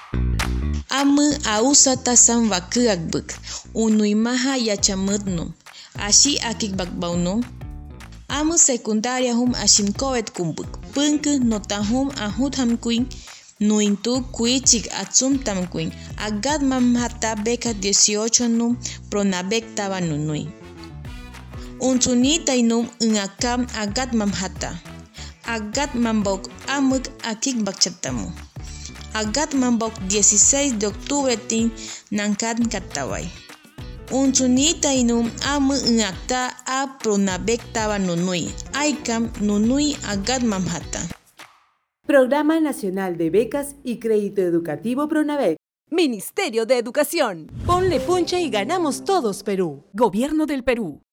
Amı ausata sanvakıakbık, unuymaha yachamutnum, ashi akikbakbaunum. Amı secundaria hum ashimkovet kumbuk, pınkı nota hum ahut hamkuin, nuintu kuichik atsum tamkuin, agat mamhata beca 18 num, pronabek taba nunui. Unsunita inum akam agat mamhata. Agat mambok amuk akikbakchatamu. Agat mambok 16 de octubre tin nankan kataway. Unsunita inum amu akta a pronabek taba nunui. Aikam nunui agat mamhata. Programa Nacional de Becas y Crédito Educativo Pronavec. Ministerio de Educación. Ponle punche y ganamos todos Perú. Gobierno del Perú.